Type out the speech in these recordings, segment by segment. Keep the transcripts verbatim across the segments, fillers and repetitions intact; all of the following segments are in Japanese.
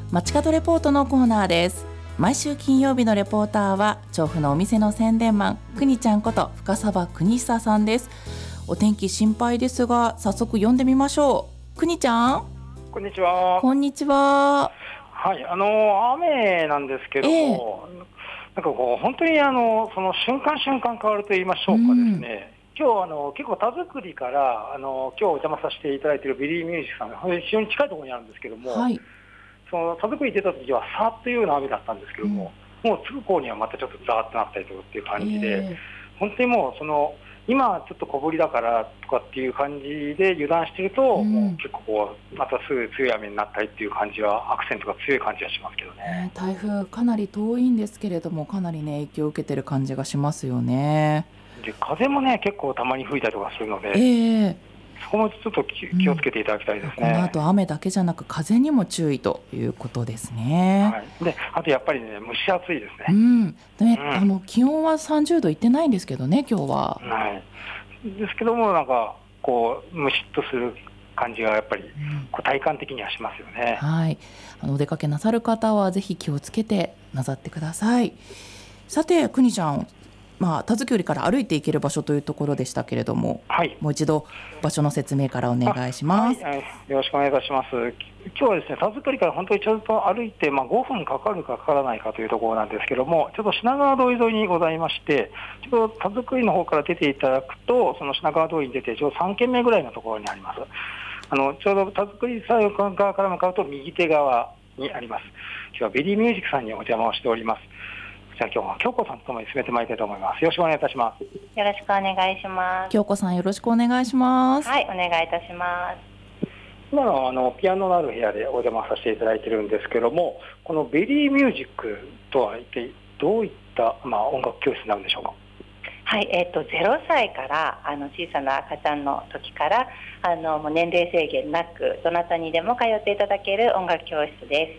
街角レポートのコーナーです。毎週金曜日のレポーターは調布のお店の宣伝マンくにちゃんこと深澤邦久さんです。お天気心配ですが早速読んでみましょう。くにちゃん、 こんにちは。 こんにちは。 はい、あの雨なんですけども、えー、なんかこう本当にあのその瞬間瞬間変わると言いましょうかですね、うん、今日あの結構田作りからあの今日お邪魔させていただいているビリーミュージックさん非常に近いところにあるんですけども、はい、その田作り出た時はさーっというような雨だったんですけども、うん、もうすぐこうにはまたちょっとザーッとなったりとかっていう感じで、えー、本当にもうその今ちょっと小降りだからとかっていう感じで油断してると、うん、もう結構こうまたすぐ強い雨になったりっていう感じはアクセントが強い感じがしますけどね、 えー、台風かなり遠いんですけれどもかなりね影響を受けてる感じがしますよね。 で風もね結構たまに吹いたりとかするので、 えー、 そこもちょっと気をつけていただきたいですね、 うん、この後雨だけじゃなく風にも注意ということですね、 はい、であとやっぱりね蒸し暑いですね、 うんでねうん、あの気温はさんじゅうどいってないんですけどね今日は、 はいですけどもなんかこうムシッとする感じがやっぱりこう体感的にはしますよね、 うん、はい、あのお出かけなさる方はぜひ気をつけてなさってください。さてくにちゃん、まあ、田月よりから歩いて行ける場所というところでしたけれども、はい、もう一度場所の説明からお願いします。 はい、よろしくお願いいたします。今日はですね田作りから本当にちょっと歩いて、まあ、ごふんかかるかかからないかというところなんですけども、ちょっと品川通り沿いにございまして、ちょっと田作りの方から出ていただくとその品川通りに出てちょうどさんけんめぐらいのところにあります。あのちょうど田作りサイド側から向かうと右手側にあります。今日はベリーミュージックさんにお邪魔をしております。じゃあ今日は京子さんとともに進めてまいりたいと思います。よろしくお願いいたします。 よろしくお願いします。 京子さんよろしくお願いします。 はい、お願いいたします。 今のあのピアノのある部屋でお邪魔させていただいているんですけども、このベリーミュージックとは一体どういった、まあ、音楽教室なんでしょうか。 はい、えー、とゼロさいからあの小さな赤ちゃんの時からあのもう年齢制限なくどなたにでも通っていただける音楽教室です。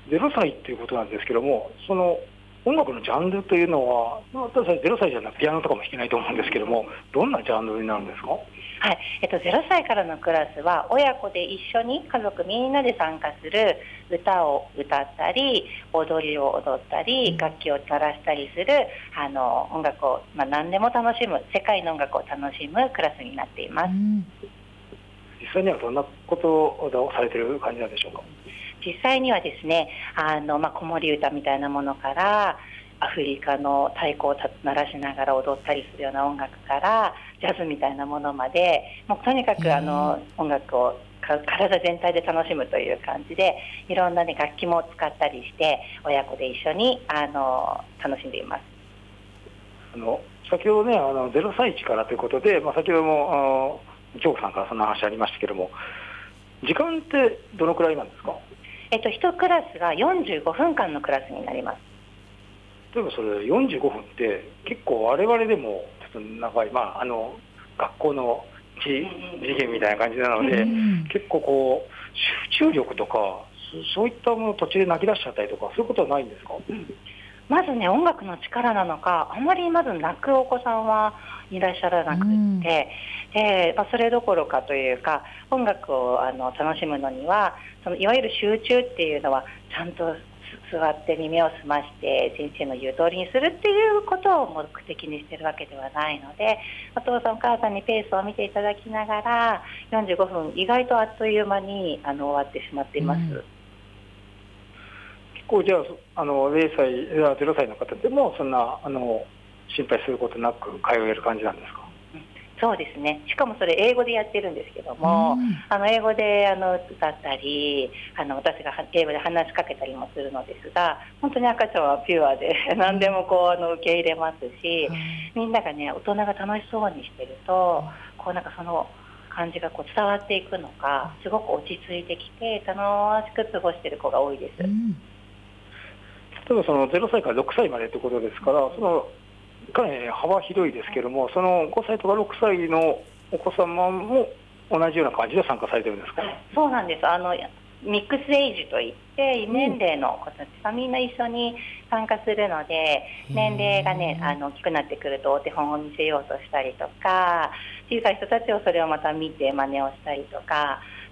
ゼロさいということなんですけども、その音楽のジャンルというのは私はゼロさいじゃなくピアノとかも弾けないと思うんですけども、どんなジャンルになるんですか。 はい、えっと、ゼロさいからのクラスは親子で一緒に家族みんなで参加する歌を歌ったり踊りを踊ったり楽器を鳴らしたりするあの音楽を、まあ、何でも楽しむ世界の音楽を楽しむクラスになっています。うん、 実際にはどんなことをされている感じなんでしょうか。 実際にはですねあの、まあ、子守歌みたいなものからアフリカの太鼓を鳴らしながら踊ったりするような音楽からジャズみたいなものまでもうとにかくあの音楽を体全体で楽しむという感じでいろんな、ね、楽器も使ったりして親子で一緒にあの楽しんでいます。 あの先ほどねあのゼロさいからということで、まあ、先ほども京子さんからそんな話ありましたけども時間ってどのくらいなんですか。 えっと、いちクラスがよんじゅうごふんかんのクラスになります。 例えばそれよんじゅうごふんって結構我々でもちょっと長い、まあ、あの学校の次元みたいな感じなので、うん、結構こう集中力とかそういったもの途中で泣き出しちゃったりとかそういうことはないんですか。うん、 まずね音楽の力なのかあまりまず泣くお子さんはいらっしゃらなくって、うん、でまあ、それどころかというか音楽をあの楽しむのにはそのいわゆる集中っていうのはちゃんと座って耳を澄まして先生の言う通りにするっていうことを目的にしてるわけではないのでお父さんお母さんにペースを見ていただきながらよんじゅうごふん意外とあっという間にあの終わってしまっています。うん、 結構じゃあ、あのゼロさい、ゼロさいの方でもそんなあの心配することなく通える感じなんですか。 そうですね。しかもそれ英語でやってるんですけども、うん、あの英語であの歌ったりあの私が英語で話しかけたりもするのですが本当に赤ちゃんはピュアで何でもこうあの受け入れますし、うん、みんながね大人が楽しそうにしてるとこうなんかその感じがこう伝わっていくのかすごく落ち着いてきて楽しく過ごしている子が多いです。うん、 例えばそのゼロさいからろくさいまでということですからそのかなり幅広いですけどもそのごさいとかろくさいのお子様も同じような感じで参加されてるんですか。 そうなんです。あのミックスエイジといって異年齢の子たちがみんな一緒に参加するので、うん、年齢がねあの大きくなってくるとお手本を見せようとしたりとか小さい人たちをそれをまた見て真似をしたりとか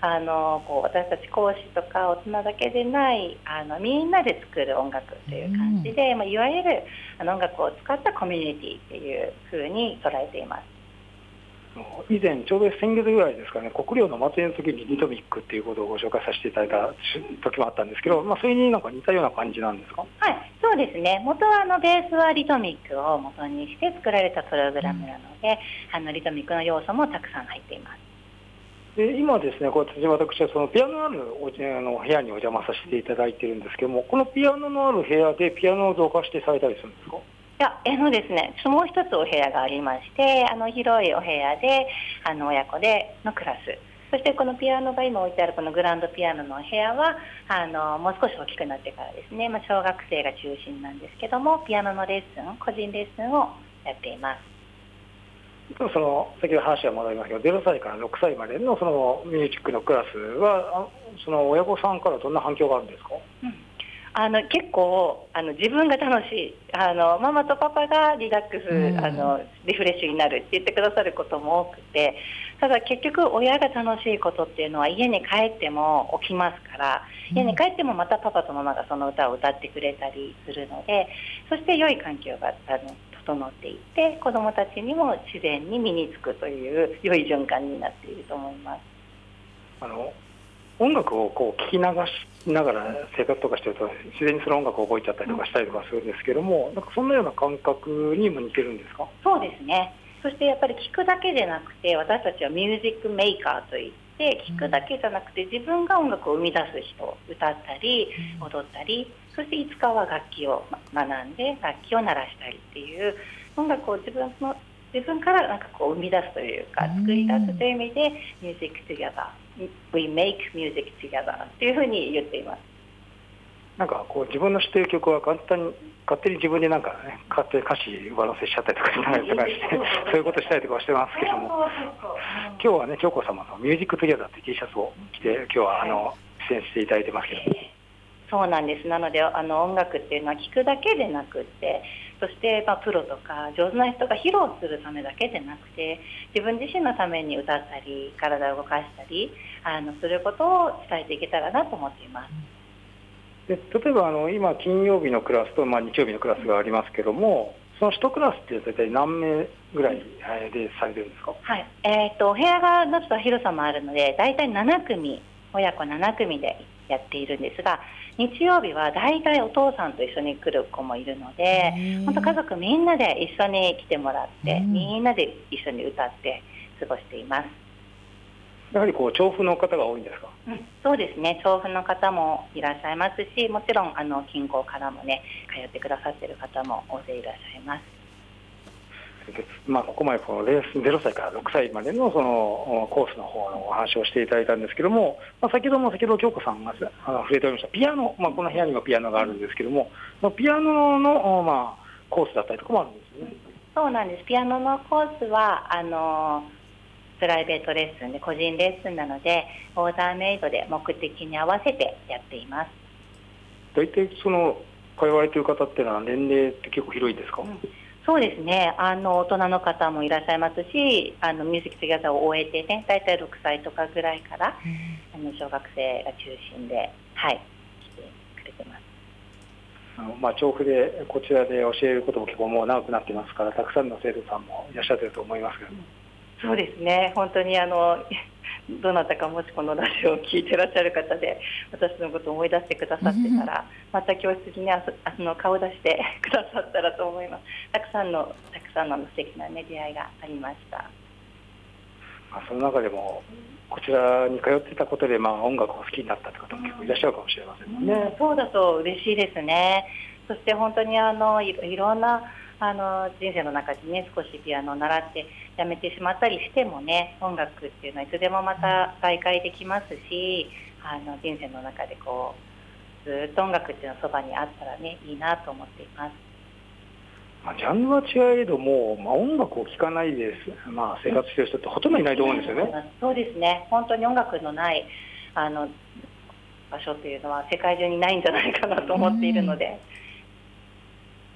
あのこう私たち講師とか大人だけでないあのみんなで作る音楽という感じで、うんまあ、いわゆるあの音楽を使ったコミュニティっていう風に捉えています。 以前ちょうど先月ぐらいですかね、国領の祭りの時にリトミックっていうことをご紹介させていただいた時もあったんですけど、まあ、それになんか似たような感じなんですか？ はい、そうですね。元はあのベースはリトミックを元にして作られたプログラムなので、うん、あのリトミックの要素もたくさん入っています。 で今ですね、こう私はそのピアノのあるおの部屋にお邪魔させていただいているんですけども、このピアノのある部屋でピアノを増加してされたりするんですか？ いや、あのですね、もう一つお部屋がありまして、あの広いお部屋であの親子でのクラス、そしてこのピアノが今置いてあるこのグランドピアノのお部屋はあのもう少し大きくなってからですね、まあ、小学生が中心なんですけども、ピアノのレッスン、個人レッスンをやっています。 その先ほど話は戻りますけど、ゼロさいからろくさいまでのそのミュージックのクラスはその親御さんからどんな反響があるんですか？うんあの結構あの自分が楽しい、あのママとパパがリラックス、うん、あのリフレッシュになるって言ってくださることも多くて、ただ結局親が楽しいことっていうのは家に帰っても起きますから、うん、家に帰ってもまたパパとママがその歌を歌ってくれたりするので、そして良い環境があの整っていって子どもたちにも自然に身につくという良い循環になっていると思います。 あの音楽をこう聞き流しながら生活とかしてると自然にその音楽を覚えちゃったりとかしたりとかするんですけども、なんかそんなような感覚にも似てるんですか？ そうですね。そしてやっぱり聞くだけでなくて、私たちはミュージックメーカーといって聞くだけじゃなくて自分が音楽を生み出す人、歌ったり踊ったり、そしていつかは楽器を学んで楽器を鳴らしたりっていう音楽を自分の自分からなんかこう生み出すというか作り出すという意味でミュージックトゥギャザー、We make music together っていうふうに言っています。 なんかこう自分の知っている曲は簡単に勝手に自分でなんかね勝手に歌詞上乗せしちゃったりとかしながらとかしてそういうことしたりとかしてますけども、今日はね京子様のミュージックトゥギャザーって T シャツを着て今日はあの出演していただいてますけど、 そうなんです。なのであの音楽っていうのは聴くだけでなくって、そして、まあ、プロとか上手な人が披露するためだけでなくて、自分自身のために歌ったり体を動かしたりあのすることを伝えていけたらなと思っています。 で例えばあの今金曜日のクラスと、まあ、日曜日のクラスがありますけども、そのいちクラスって大体何名ぐらいでされてるんですか？ はい、えー、とお部屋が夏は広さもあるので大体ななくみ、親子ななくみでやっているんですが、日曜日は大体お父さんと一緒に来る子もいるので、本当家族みんなで一緒に来てもらって、みんなで一緒に歌って過ごしています。 やはりこう調布の方が多いんですか？ うん、そうですね。調布の方もいらっしゃいますし、もちろんあの近郊からもね通ってくださっている方も大勢いらっしゃいます。 まあ、ここまでこのゼロさいからろくさいまで の, そのコースの方のお話をしていただいたんですけども、まあ、先ほども先ほど京子さんが触れておりましたピアノ、まあ、この部屋にもピアノがあるんですけども、ピアノの、まあ、コースだったりとかもあるんですよね。 そうなんです。ピアノのコースはあのプライベートレッスンで個人レッスンなのでオーダーメイドで目的に合わせてやっています。 大体その通われている方っていうのは年齢って結構広いですか？うん、 そうですね。あの大人の方もいらっしゃいますし、あのミュージックトゥギャザーを終えてね、大体ろくさいとかぐらいから、うん、あの小学生が中心で、はい、来てくれてます。 あのまあ、調布でこちらで教えることも結構もう長くなってますから、たくさんの生徒さんもいらっしゃってると思いますけど、うん、 そうですね。本当にあのどなたかもしこのラジオを聞いてらっしゃる方で私のことを思い出してくださってたら、また教室にねあの顔出してくださったらと思います。たくさんのたくさんの素敵な、ね、出会いがありました。 まあ、その中でもこちらに通ってたことで、まあ、音楽を好きになったという方も結構いらっしゃるかもしれませんね。 うん、そうだと嬉しいですね。そして本当にあの い, いろんなあの人生の中でね少しピアノを習ってやめてしまったりしてもね、音楽っていうのはいつでもまた再開できますし、あの人生の中でこうずっと音楽っていうのはそばにあったらねいいなと思っています。 まあ、ジャンルは違えども、まあ、音楽を聴かないで、まあ、生活している人ってほとんどいないと思うんですよね。 うん、そうですね。本当に音楽のないあの場所っていうのは世界中にないんじゃないかなと思っているので、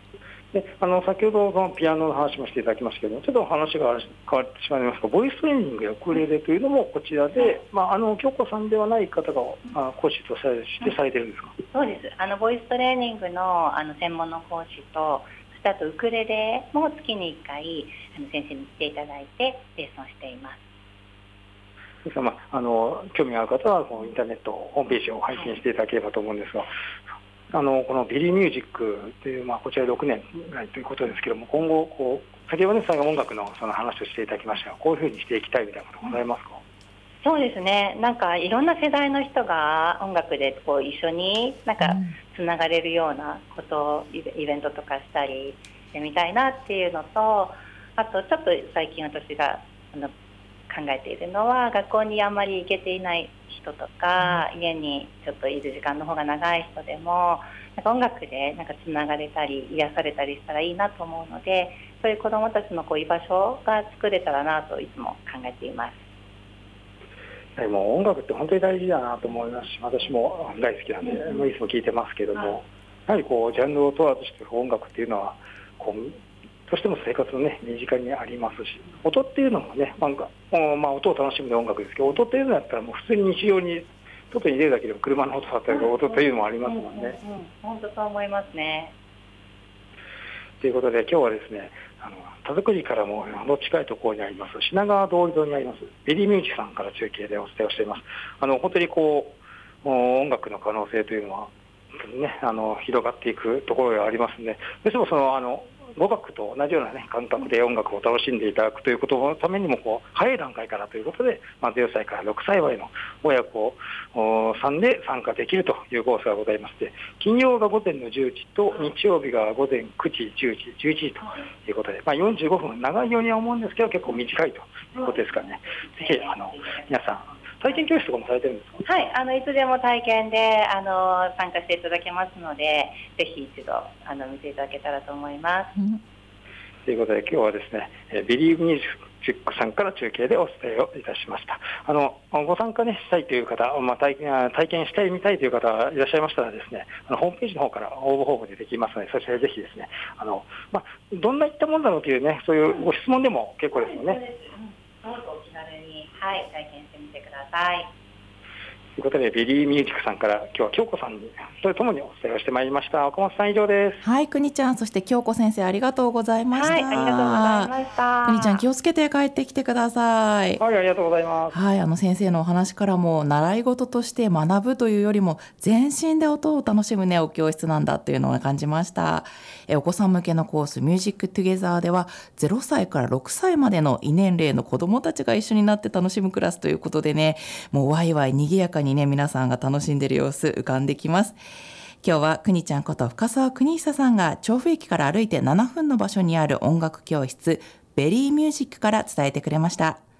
であの先ほどそのピアノの話もしていただきましたけど、ちょっと話が変わってしまいますが、ボイストレーニングやウクレレというのもこちらで、まあ、あの京子さんではない方があ講師としてされてるんですか？ そうです。あのボイストレーニングのあの専門の講師と、そしてあとウクレレも月にいっかいあの先生に来ていただいてレッスンをしています。 ですから、まあ、あの興味がある方はこのインターネットホームページを拝見していただければと思うんですが、あのこのビリーミュージックという、まあ、こちらろくねんぐらいということですけども、今後こう先ほどね、最後音楽のその話をしていただきましたが、こういうふうにしていきたいみたいなことございますか？ そうですね、なんかいろんな世代の人が音楽でこう一緒になんかつながれるようなことをイベントとかしたりしてみたいなっていうのと、あとちょっと最近私があの考えているのは、学校にあんまり行けていない人とか、家にちょっといる時間の方が長い人でもなんか音楽でなんかつながれたり癒されたりしたらいいなと思うので、そういう子どもたちのこう居場所が作れたらなといつも考えています。 でも音楽って本当に大事だなと思いますし、私も大好きなんでいつも聴いてますけども、やはりこうジャンルを問わずして音楽っていうのはこうどうしても生活の、ね、身近にありますし、音っていうのもね、なんかまあ、音を楽しむの音楽ですけど、音っていうのだったらもう普通に日常に外に出るだけでも車の音だったり音というのもありますもんね。 本当そう思いますね。 ということで今日はですね、あの田作りからもあの近いところにあります品川通り沿いにありますビリーミュージックさんから中継でお伝えをしています。あの本当にこう音楽の可能性というのは、ね、あの広がっていくところがありますので、どうしてもそのあの語学と同じような、ね、感覚で音楽を楽しんでいただくということのためにもこう早い段階からということで、まあ、ゼロさいからろくさいまでの親子さんで参加できるというコースがございまして、金曜が午前のじゅうじと日曜日が午前くじ、じゅうじ、じゅういちじということで、まあ、よんじゅうごふん長いようには思うんですけど結構短いということですからね、ぜひあの皆さん体験教室とかもされてるんですか？ はい、あのいつでも体験であの参加していただけますので、ぜひ一度あの見ていただけたらと思います。うん、 ということで今日はですね、ビリー・ミュージックさんから中継でお伝えをいたしました。あのご参加、ね、したいという方、まあ、体験、体験したいみたいという方がいらっしゃいましたらですね、あのホームページの方から応募方法でできますので、そちらでぜひですね、あの、まあ、どんないったものだろうというね、そういうご質問でも結構ですよね。 どうぞお気軽に、はい、体験してみてください。 ということでビリーミュージックさんから今日は京子さんにそれともにお伝えをしてまいりました。岡本さん以上です。 はい、くにちゃん、そして京子先生ありがとうございました。はい、 ありがとうございました。 くにちゃん気をつけて帰ってきてください。 はい、ありがとうございます。 はい、あの先生のお話からも習い事として学ぶというよりも全身で音を楽しむねお教室なんだというのを感じました。えお子さん向けのコースミュージックトゥゲザーではゼロさいからろくさいまでの異年齢の子どもたちが一緒になって楽しむクラスということでね、もうワイワイにぎやかにね皆さんが楽しんでいる様子浮かんできます。今日はくにちゃんこと深澤邦久さんが調布駅から歩いてななふんの場所にある音楽教室ベリーミュージックから伝えてくれました。